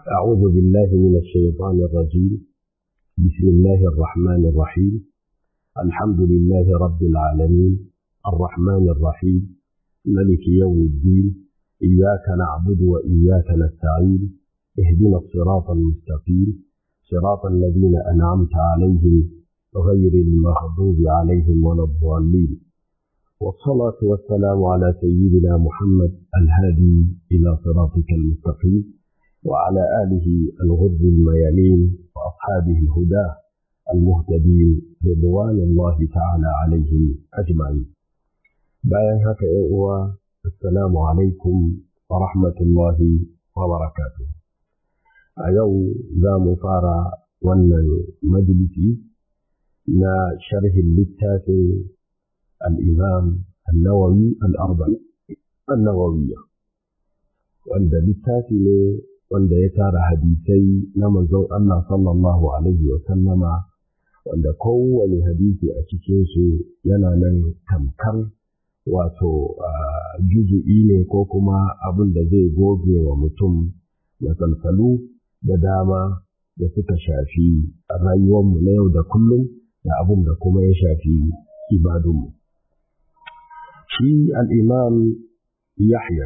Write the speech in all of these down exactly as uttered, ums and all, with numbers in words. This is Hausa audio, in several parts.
أعوذ بالله من الشيطان الرجيم. بسم الله الرحمن الرحيم. الحمد لله رب العالمين الرحمن الرحيم ملك يوم الدين. إياك نعبد وإياك نستعين. اهدنا الصراط المستقيم صراط الذين أنعمت عليهم غير المغضوب عليهم ولا الضالين. والصلاة والسلام على سيدنا محمد الهادي إلى صراطك المستقيم وعلى آله الغر الميامين وأصحابه الهدى المهتدين رضوان الله تعالى عليهم أجمعين. bayan haka ‘yan uwa, assalamu alaikum wa rahmatullahi wa barakatuh. A yau za mu fara wannan majalisi na sharhin littafin al'imam al-nawawi al-nawawiyya, wanda littafi ne wanda ya tara hadisai na manzon Allah sallallahu alaihi wa sallama, wanda kowane hadisi a cikinsu yana nan tamkar wato juzu'i ne ko kuma abin da zai goge wa mutum matsaltsalu da dama da suka shafi rayuwarmu na yau da kullum da abin da kuma ya shafi ibadunmu. Shi al'imam Yahya,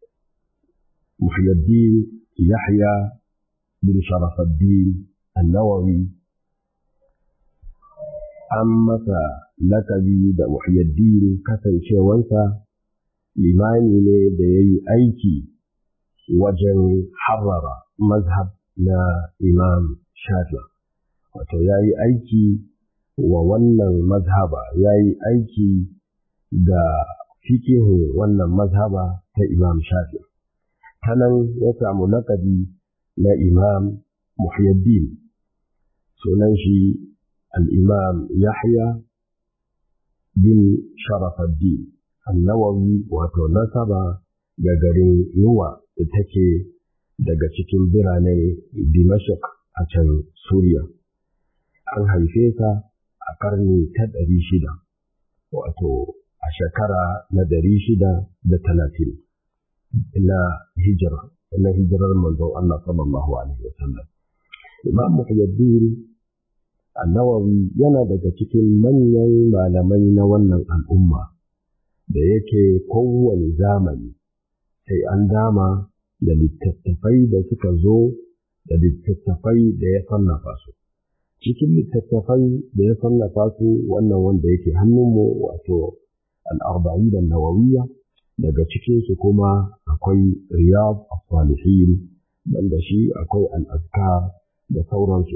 Muhyiddin Yahya bin Sharafuddin al-Nawawi, an masa lakabi da Muhyiddin kasancewansa limani ne da ya yi aiki wajen harrara mazhab na Imam Shafi. Wato ya yi aiki wa wannan mazhaba, ya yi aiki da fikihin wannan mazhaba ta Imam Shafi. Ta nan ya samu lakabi na Imam Muhyiddin. Sunan shi al'imam Yahya bin Sharafuddin al-Nawawi, wato nasaba ga garin Nuwa da take daga cikin biranen Dimashq a can Suriya. An haife ta a ƙarni ta ɗari shida, wato a shekara na ɗari shida da talatin na hijira, na hijirar manzon Allah sallallahu alaihi wasallam. Imam Muhyiddin al-Nawawi yana daga cikin manyan malamai na wannan al'umma da yake kowane zamani sai an dama da littattafai da suka zo da littattafai da ya sannafa su. Cikin littattafai da ya sannafa su wannan wanda yake hannunmu wato al'arba'in an-nawawiyya, daga cikinsu kuma akwai Riyad as-Salihin, banda shi akwai al-Azkar da sauransu.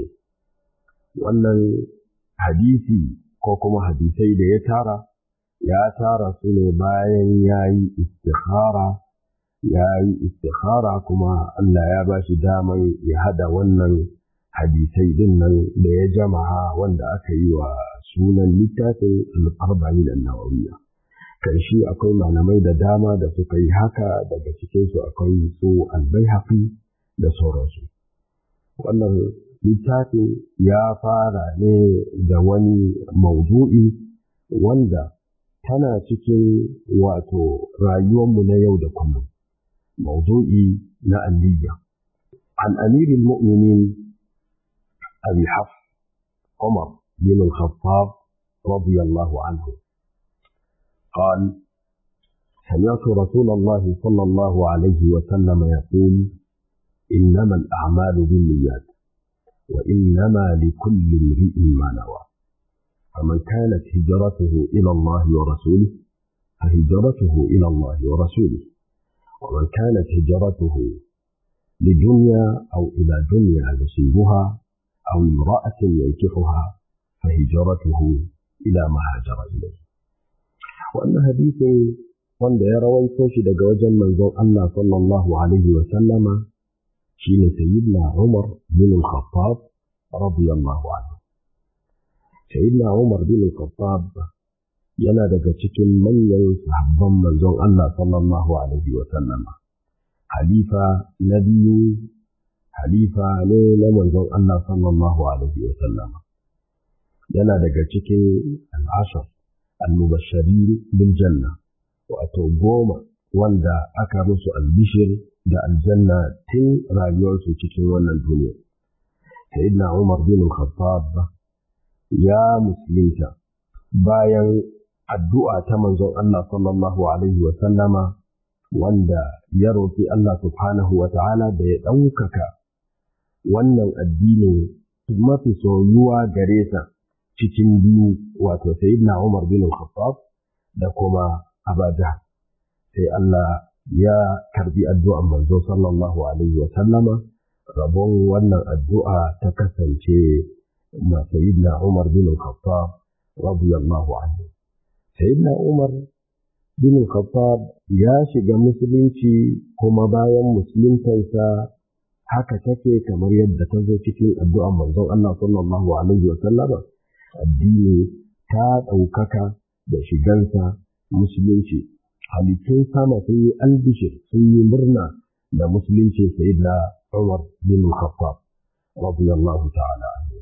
Wannan hadisi ko kuma hadisai da ya tara, ya tara su ne bayan ya yi istikhara, ya yi istikhara kuma Allah ya ba shi daman ya hada wannan hadisai din nan da ya jama'a wanda aka yi wa sunan littafin al-arba'in an-nawawiyya. Karshe akwai malamai da dama da suka yi haka, daga cikinsu akwai su al-Baihaqi da sauransu. Wannan littafin ya fara ne da wani maudu'i wanda tana cikin wato rayuwarmu na yau da kullum, maudu'i na aliyya. An amiril mu'minin Abi Hafs Umar bin al-Khattab radiyallahu anhu قال: سمعت رسول الله صلى الله عليه وسلم يقول: إنما الأعمال بالنيات وإنما لكل امرئ ما نوى، فمن كانت هجرته إلى الله ورسوله فهجرته إلى الله ورسوله، ومن كانت هجرته لدنيا أو إلى دنيا يصيبها أو امرأة ينكحها فهجرته إلى ما هاجر إليه. وأن حديث wanda ya rawaito shi daga wajen manzon Allah sallallahu alaihi wa sallama shine sayyidina Umar bin al-Khattab radiyallahu anhu. Sayyidina Umar bin al-Khattab yana daga cikin manyan sahabban manzon Allah sallallahu alaihi wa sallama. Halifa na biyu, halifa ne na manzon Allah sallallahu alaihi wa sallama. Yana daga cikin al-ashar al-mubashirin bil janna, wato goma wanda aka musu albishir da aljanna tun rayuwarsu cikin wannan duniya. Sayyidina Umar bin Khattab ya musulunta bayan addu'a ta manzon Allah sallallahu alaihi wa sallama, wanda ya roƙi Allah subhanahu wa ta'ala da ya ɗaukaka wannan addinin mafi soyuwa gare sa cikin biyu, wato Sayyidina Umar bin Khattab da kuma Abu Jahl. Sai Allah ya karbi addu'an manzo sallallahu alaihi wa sallama, rabon wannan addu'a ta kasance ma Sayyidina Umar bin Khattab radiyallahu anhu. Sayyidina Umar bin Khattab ya shiga musulunci, kuma bayan musuluntansa haka take kamar yadda ta zo cikin addu'an manzon Allah sallallahu alaihi wa sallama, addini ta ɗaukaka da shigansa musulunci. Halittun sama sun yi albishir, sun yi murna da musulunci Sayyidina Umar bin Khattab radiyallahu ta'ala anhu.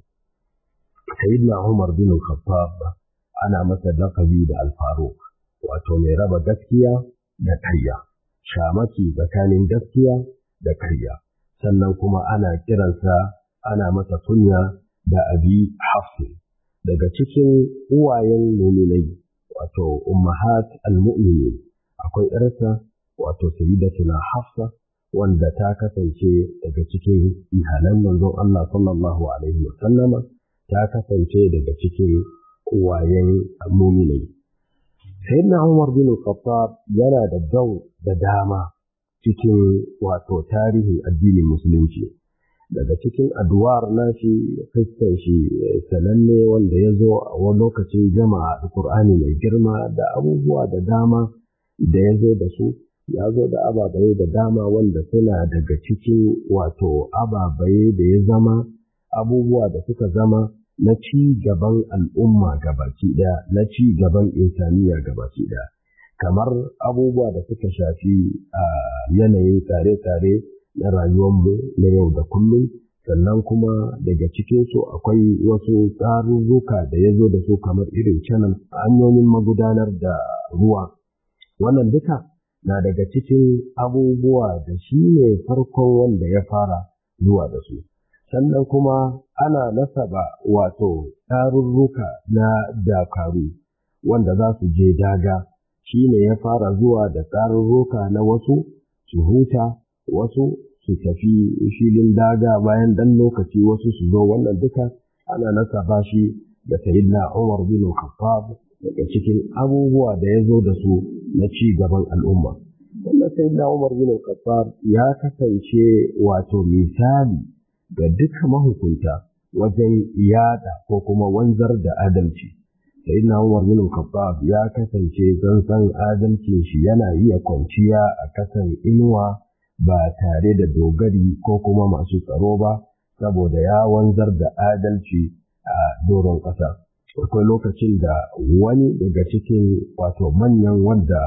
Sayyidina Umar bin Khattab ana masa laqabi da Al-Faruq, wato mai raba gaskiya da ƙarya, shamaki tsakanin gaskiya da ƙarya. Sannan kuma ana kiransa, ana masa kunya da Abi Hafs. Daga cikin uwayen mu'minai, wato ummahat al-mu'minin, akwai ƴarsa wato Sayyidatuna Hafsa, wanda ta kasance daga cikin iyalan manzon Allah sallallahu alaihi wa sallama, ta kasance daga cikin uwayen mu'minai. Sayyidina Umar bin Khattab yana da dau da dama cikin wato tarihin addinin musulunci. Daga cikin addu'ar nashi, kristan shi sananne wanda ya zo a wani lokacin jama'a Alƙur'ani mai girma da abubuwa da dama da ya zo da su, ya zo da ababai da dama wanda suna daga cikin wato ababai da ya zama abubuwa da suka zama na ci gaban al'umma gabaki ɗaya, na ci gaban insaniya gabaki ɗaya, kamar abubuwa da suka shafi a yanayin tsare-tsare na rayuwarmu na yau da kullum. Sannan kuma daga cikinsu akwai wasu tsarurruka da ya zo da su, kamar irin canan hanyoyin magudanar da ruwa. Wannan duka na daga cikin abubuwa da shi ne farkon wanda ya fara zuwa da su. Sannan kuma ana nasaba wato tsarurruka na dakaru wanda za su je daga, shi ne ya fara zuwa da tsarurruka na wasu su huta, wasu su tafi filin daga bayan dan lokaci, wasu su zo. Wannan duka ana nasaba shi da Sayyidina Umar bin Khattab daga cikin abubuwa da ya zo da su na ci gaban al'umma. Wannan Sayyidina Umar bin Khattab ya kasance wato misali ga duka mahukunta wajen yada ko kuma wanzar da adalci. Sayyidina Umar bin Khattab ya kasance tsantsan adalcin shi yana iya kwanciya a kasan inuwa ba tare da dogari ko kuma masu tsaro ba, saboda ya wanzar da adalci a doron ƙasa. Akwai lokacin da wani daga cikin wato manyan wanda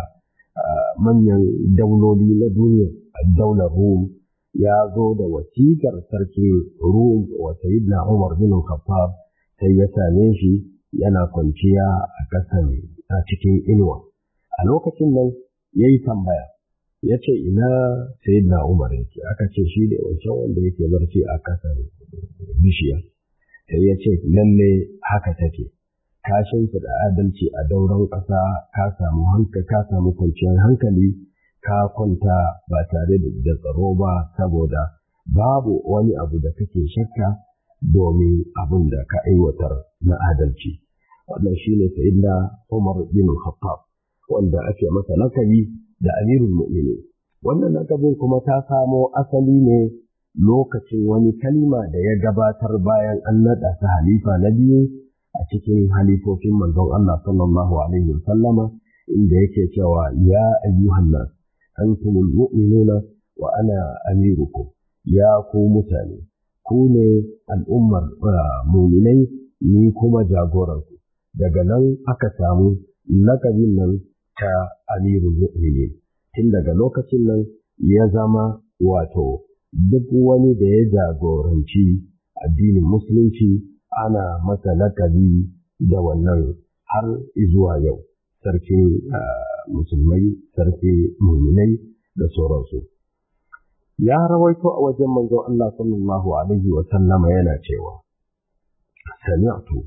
manyan dauloli na duniya, daular Rum, ya zo da wasiƙar sarkin Rum wa Sayyidina Umar bin Khattab, sai ya same shi yana kwanciya a ƙasan a cikin inuwa. A lokacin nan ya yi tambaya, ya ce ina Sayyidina Umar yake? Aka ce shi ne wancan wanda yake barci a ƙasan bishiya. Sai ya ce lalle haka take, ka shimfiɗa adalci a dauran ƙasa, ka samu hankali, ka samu kwanciyar hankali, ka kwanta ba tare da tsaro ba, saboda babu wani abu da kake shakka domin abin da ka aiwatar na adalci. Wannan shi ne Sayyidina Umar bin Khattab, wanda ake masa lakabi da Amirul Mu'minin. Wannan lakabin kuma ta samo asali ne lokacin wani kalima da ya gabatar bayan an naɗa ta halifa na biyu a cikin halifofin manzon Allah sallallahu alaihi wa sallama, inda yake cewa ya ayyuhan nas antumul mu'minuna wa ana amirukum, ya ku mutane, ku ne al'ummar mu'minai, ni kuma jagoranku. Daga nan aka samu lakabin nan ta Amirul Mu'minin. Tun daga lokacin nan ya zama wato duk wani da ya jagoranci addinin musulunci ana masa lakabi da wannan har zuwa yau, sarkin musulmai, sarkin mu'minai da sauransu. ya rawaito a wajen manzon Allah sallallahu alaihi wa sallama yana cewa sami'tu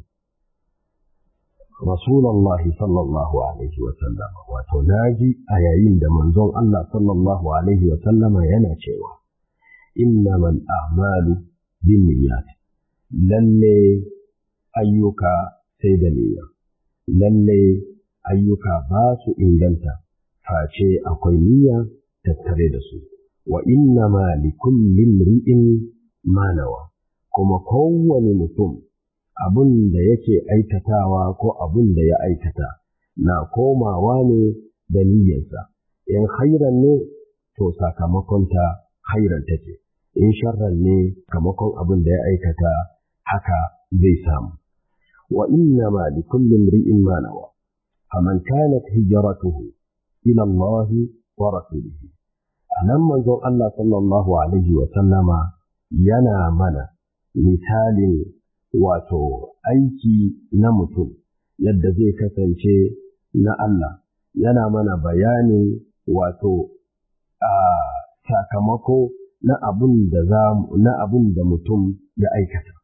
Rasulullahi sallallahu alaihi wa sallama wato naji a yayin da manzon Allah sallallahu alaihi wa sallama yana cewa innamal a'malu binniyat lalle ayyuka sai da niyya lalle ayyuka ba su inganta face akwai niyya tattare da su wa innama likulli imri'in ma nawa kuma kowane mutum abun da yake aikatawa ko abun da ya aikata na komawa ne da niyyarsa in khairan ne to sakamakonta khairan take in sharran ne sakamakon abun da ya aikata haka zai samu wa innama likulli imri'in ma nawa faman kanat hijratuhu ila Allah wa rasulihi anan manzon Allah sallallahu alaihi wa sallama yana mana misalin wato aiki na mutum yadda zai kasance na Allah yana mana bayanin wato a sakamako na abun da za na abun da mutum ya aikata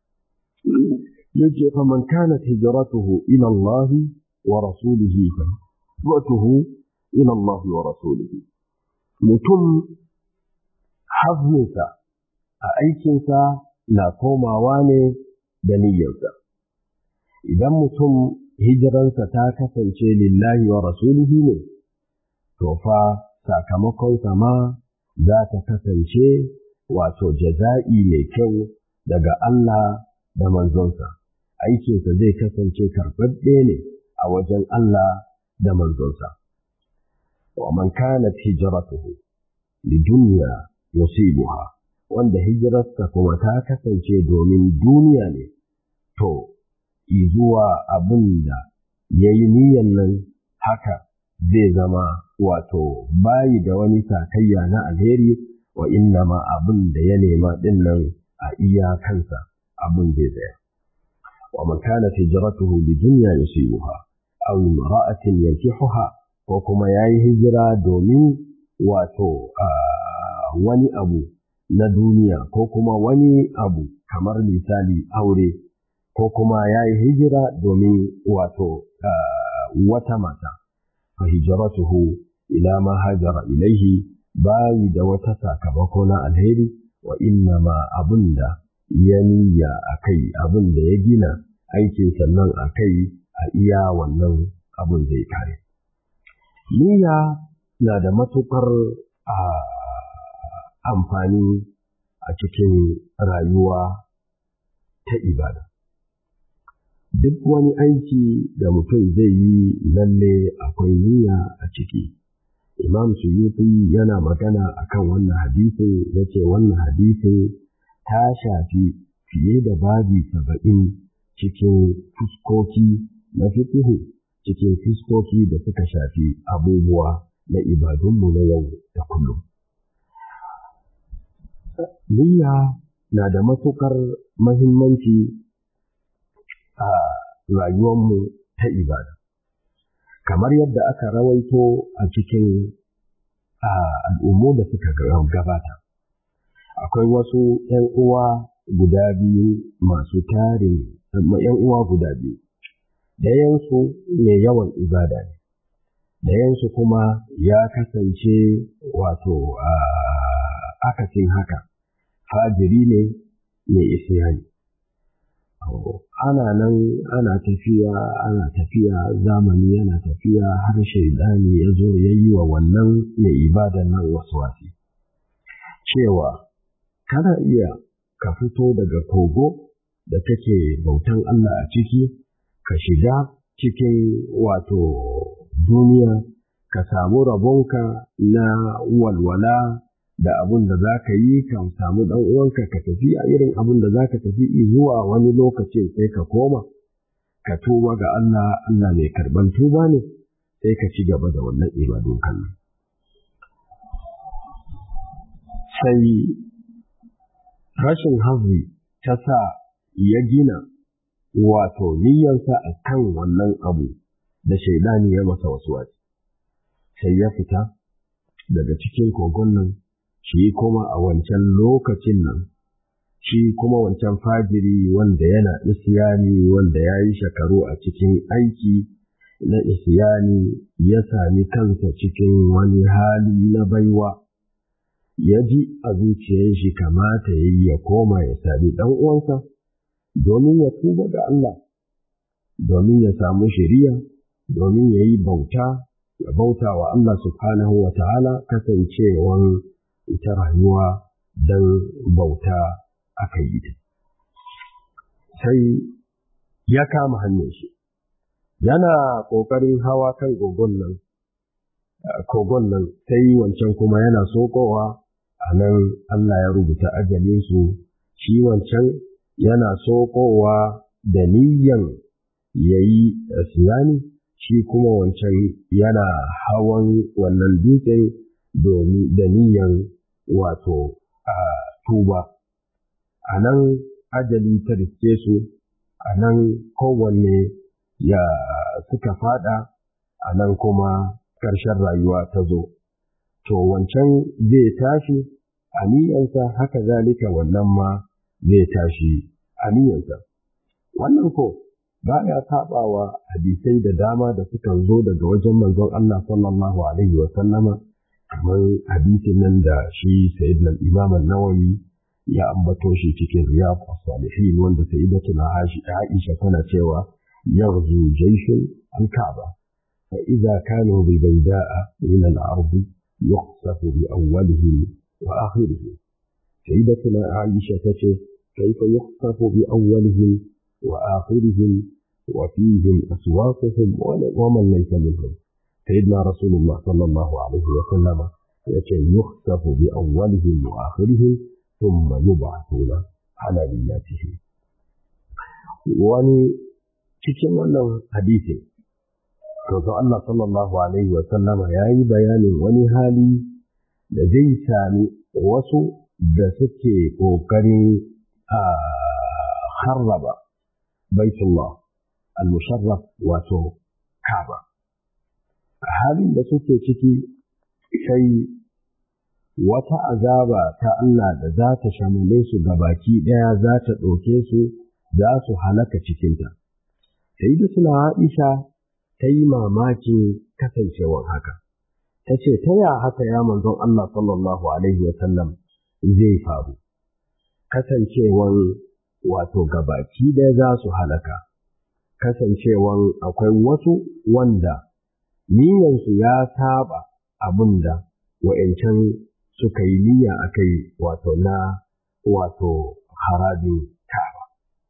yace fa man kanat hijratuhu ila Allah wa rasulihi fa hijratuhu ila Allah wa rasulihi mutum hazminsa a aikinsa na komawa ne da niyyarsa. Idan mutum hijiransa ta kasance lillahi wa rasulihi ne, to fa sakamakonsa ma za ta kasance wato jaza'i mai kyau daga Allah da manzonsa. Aikinsa zai kasance karɓaɓɓe ne a wajen Allah da manzonsa. Wa man kanat hijratuhu lidunya yusibuha wanda hijirarsa kuma ta kasance domin duniya ne, to, izuwa abin da ya yi niyan nan haka zai zama wato bayi da wani sakayya na alheri wa inna ma abin da ya nema ɗin nan a iya kansa abin zai tsaya. Wa man kanat hijratuhu lidunya yusibuha aw imra'atin yankihuha ko kuma yayi hijira domin wato wani abu na duniya ko kuma wani abu kamar misali aure ko kuma ya yi hijira domin wato wata mata fa hijratuhu ila ma hajara ilaihi bayi da wata sakamako na alheri wa inna ma abunda ya niyya akai abunda ya gina aikin sannan akai a iya wannan abun zai kare niyya na da matukar amfani a cikin rayuwa ta ibada. Duk wani aiki da mutum zai yi lalle akwai niyya a ciki. Imam Suyuti yana magana akan wannan hadisin ya ce wannan hadisin ta shafi fiye da babi saba'in cikin fuskoki na fikihu cikin fuskoki da suka shafi abubuwa na ibadunmu na yau da kullum. Niyya na da matuƙar mahimmanci a rayuwarmu ta ibada. Kamar yadda aka rawaito a cikin al'ummu da suka gabata. Akwai wasu ‘yan uwa guda biyu masu tarin, ‘yan uwa guda biyu. Dayansu mai yawan ibada ne, dayansu kuma ya kasance wato akasin haka. Fajiri ne mai isyani. Ana nan ana tafiya ana tafiya zamani yana tafiya har shaidani ya zo ya yi wa wannan mai ibadan nan waswasi. Cewa kana iya ka fito daga kogo da kake bautan Allah a ciki, ka shiga cikin wato duniya, ka samu rabonka na walwala da abun da za ka yi ka samu ɗan uwanka ka tafi a irin abun da za ka tafi zuwa wani lokacin sai ka koma ka tuba ga Allah, Allah mai karban tuba ne sai ka ci gaba da wannan ibadun kallon. Sai rashin hazi ta sa ya gina wato niyyarsa a kan wannan abu da shaidani ya masa wasu wasu. Sai ya fita daga cikin kogon nan shi kuma a wancan lokacin nan, shi kuma wancan fajiri wanda yana isyani wanda ya yi shekaru a cikin aiki na isyani ya sami kansa cikin wani hali na baiwa, ya ji a zuciyar shi kamata ya yi ya koma ya sami ɗan uwansa domin ya tuba ga Allah, domin ya samu shiriya, domin ya yi bauta, ya bauta wa Allah subhanahu wa ta'ala kasancewan ita rayuwa don bauta aka yi ta. Sai ya kama hanyar shi, yana ƙoƙarin hawa kan kogon nan, kogon nan sai wancan kuma yana sokowa, a nan Allah ya rubuta ajalinsu, shi wancan yana sokowa da niyyan ya yi siyani, shi kuma wancan yana hawan wannan dutsen domin da niyyan wato a tuba. A nan ajali ta riske su, a nan kowanne ya suka fada, a nan kuma ƙarshen rayuwa ta zo. To wancan zai tashi a niyyansa, haka zalika wannan ma zai tashi a niyyansa. Wannan ko ba ya saɓawa hadisai da dama da suka zo daga wajen manzon Allah sallallahu alaihi wa sallama, kamar hadisin nan da shi Sayyidina Imam An-Nawawi ya ambato shi cikin Riyadh as-Salihin, wanda Sayyidatuna Aisha tana cewa yaghzu jayshun al-Ka'ba fa idza kanu bi bayda'a min al-ard yukhsafu bi awwalihim wa akhirihim. Sayyidatuna Aisha tace kayfa yukhsafu bi awwalihim wa akhirihim wa fihim aswaquhum wa man laysa minhum. Sayyidina Rasulullah sallallahu alaihi wa sallama yace yukhsafu bi awwalihim wa akhirihim thumma yub'athuna ala niyyatihim. Wani cikin wannan hadisi to Allah sallallahu alaihi wa sallama yayi bayanin wani hali da zai sami wasu da suke kokarin a harraba Baitullah al-Musharraf wato Kaaba. A halin da suke ciki sai wata azaba ta Allah da za ta shamule su gabaki ɗaya za ta ɗauke su, za su halaka cikinta. Sai da suna Aisha ta yi mamakin kasancewar haka. Ta ce, ta ya haka ya manzon Allah sallallahu Alaihi wasallam zai faru? Kasancewar wato gabaki ɗaya za su halaka, kasancewar akwai wasu wanda niyyansu ya saba abin da wa'yancan suka yi niyya a kai wato na wato harabin Ka'aba.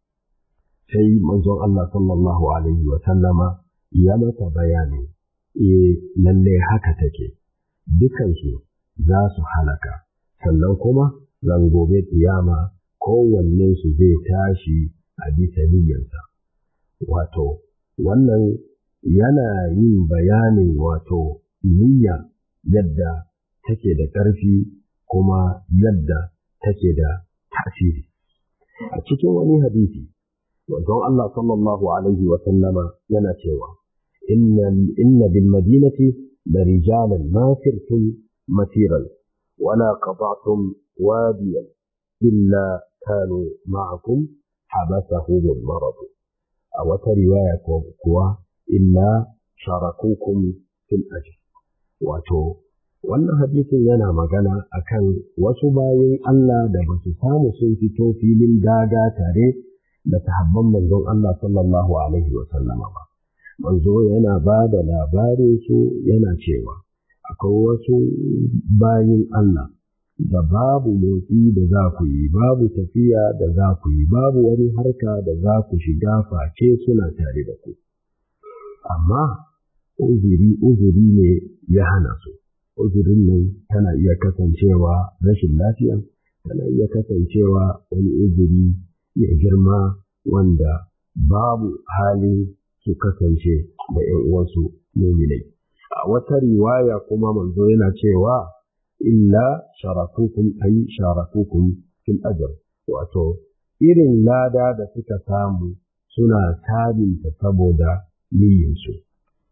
Sai manzon Allah sallallahu Alaihi wa sallama ya mata bayani, e lalle haka take, dukansu za su halaka, sannan kuma ran gobe kiyama kowanne su zai tashi a bisa niyyarsa. Wato, wannan yana yin bayanin wato niyya yadda take da ƙarfi kuma yadda take da tasiri. A cikin wani hadisi, manzon Allah sallallahu alaihi wa sallama yana cewa, inna inna bil madinati la rijalan ma sirtum masiran wala qata'tum wadiyan illa kanu ma'akum habasahum al-marad. A wata riwaya kuwa illa sharakukum fil ajr. Wato wannan hadisin yana magana akan wasu bayin Allah da ba su samu sun fito filin daga tare da sahabban manzon Allah sallallahu alaihi wa sallama ba. Manzo yana ba da labarin su yana cewa akwai wasu bayin Allah da babu motsi da za ku yi, babu tafiya da za ku yi, babu wani harka da za ku shiga face suna tare da ku. Amma uzuri uzuri ne ya hana su. Uzurin nan tana iya kasancewa rashin lafiya, tana iya kasancewa wani uzuri ya girma wanda babu hali su kasance da ‘yan uwansu muminai. A wata riwaya kuma manzo yana cewa illa sharakukum ay sharakukum fil ajr, wato irin lada da suka samu suna sabinta saboda niyyarsu.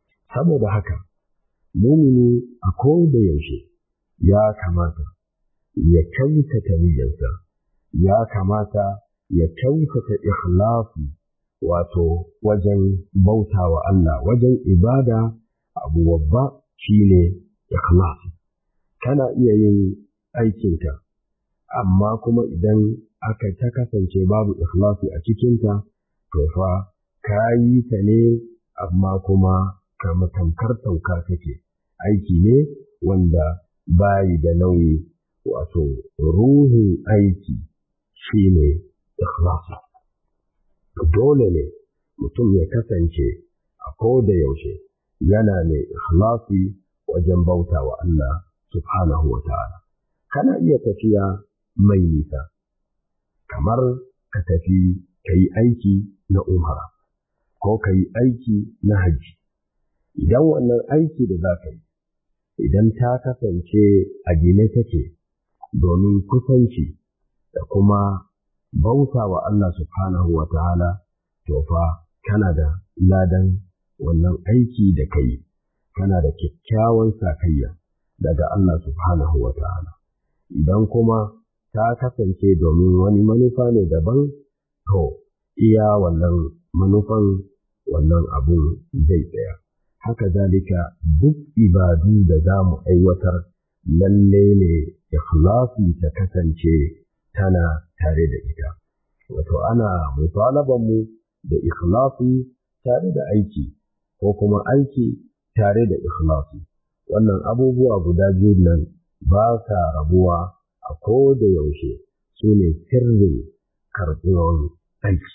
Saboda haka mumini a koda yaushe ya kamata ya kyautata niyyarsa, ya kamata ya kyautata ikhlasi wato wajen bauta wa Allah, wajen ibada abu babba shine ikhlasi. Kana iya yin aikinka, amma kuma idan aka ta kasance babu ikhlasi a cikinta, to fa ka yi ta ne amma kuma kama tamkar tauka kake, aiki ne wanda bayi da nauyi, wato ruhin aiki shine ikhlasi. Dole ne mutum ya kasance a koda yaushe yana mai ikhlasi wajen bauta wa Allah subhanahu wa ta'ala. Kana iya tafiya mai nisa, kamar ka tafi ka yi aiki na umara ko ka yi aiki na hajji. Idan wannan aiki da za ka yi, idan ta kasance a gine take domin kusanci da kuma bauta wa Allah subhanahu wa ta'ala, to fa kana da ladan wannan aiki da ka yi, kana da kyakkyawan sakayya daga Allah subhanahu wa ta'ala. Idan kuma ta kasance domin wani manufa ne daban, to iya wannan manufan wannan abun zai tsaya. Haka zalika duk ibadu da za mu aiwatar lalle ne ikhlasi ta kasance tana tare da ita. Wato ana mutalabanmu da ikhlasi tare da aiki, ko kuma aiki tare da ikhlasi. Wannan abubuwa guda biyu nan ba sa rabuwa a koda yaushe, su ne sirrin karɓuwar aiki.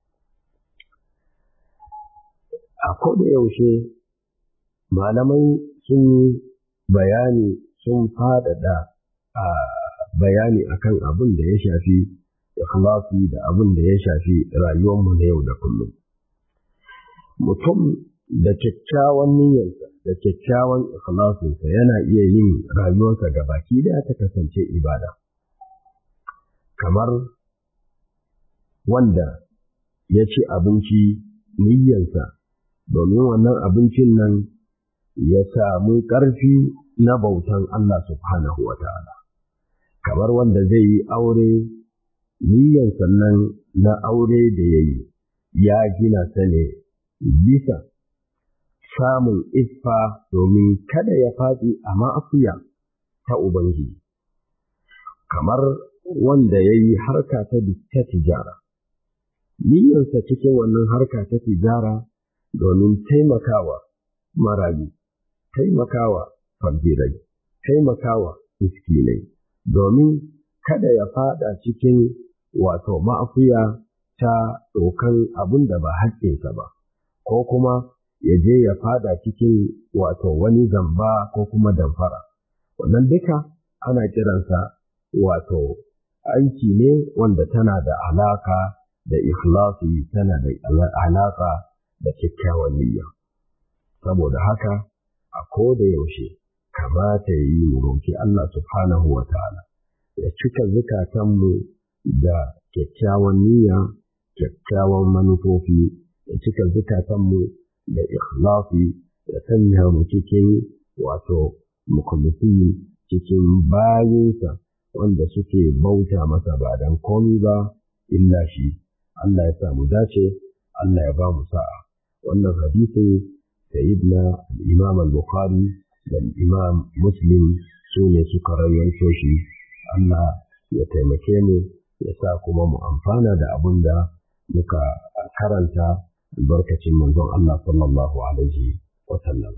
A koda yaushe malamai sun yi bayani, sun faɗaɗa a bayani akan abin da ya shafi ikhlasi da abin da ya shafi rayuwarmu na yau da kullum. Mutum da kyakkyawan niyyarsa da kyakkyawan ikhlasinsa yana iya yin rayuwarsa gabaki ɗaya ta kasance ibada. Kamar wanda ya ci abinci niyyarsa domin wannan abincin nan ya samu ƙarfi na bautan Allah subhanahu wa ta'ala. Kamar wanda zai yi aure, niyyan sannan na aure da ya yi, ya gina ta ne bisa samun iffa domin kada ya faɗi a ma'asiya ta Ubangiji. Kamar wanda ya yi harka ta tijara, niyyansa cikin wannan harka ta tijara domin taimakawa marayu, taimakawa fakirai, taimakawa miskinai, domin kada ya fada cikin wato ma'afiya ta ɗaukan abin da ba haƙƙinsa ba, ko kuma ya je ya fada cikin wato wani zamba ko kuma damfara. Wannan duka ana kiransa wato aiki ne wanda tana da alaka da ikhlasi, tana da alaka da kyakkyawan niyya. Saboda haka a koda yaushe kamata ya yi mu roki Allah subhanahu wa ta'ala ya cika zukatanmu da kyakkyawan niyya, kyakkyawan manufofi, ya cika zukatanmu da ikhlasi, ya sanya mu cikin wato mukhlisi, cikin bayinsa wanda suke bauta masa ba dan komai ba illa shi. Allah ya sa mu dace, Allah ya ba mu sa'a. Wannan hadisin sayyidina al-Imam al-Bukhari da al-Imam Muslim su ne suka rawaito shi. Allah ya taimake mu, ya sa kuma mu amfana da abin da muka karanta albarkacin manzon Allah sallallahu alaihi wa sallam.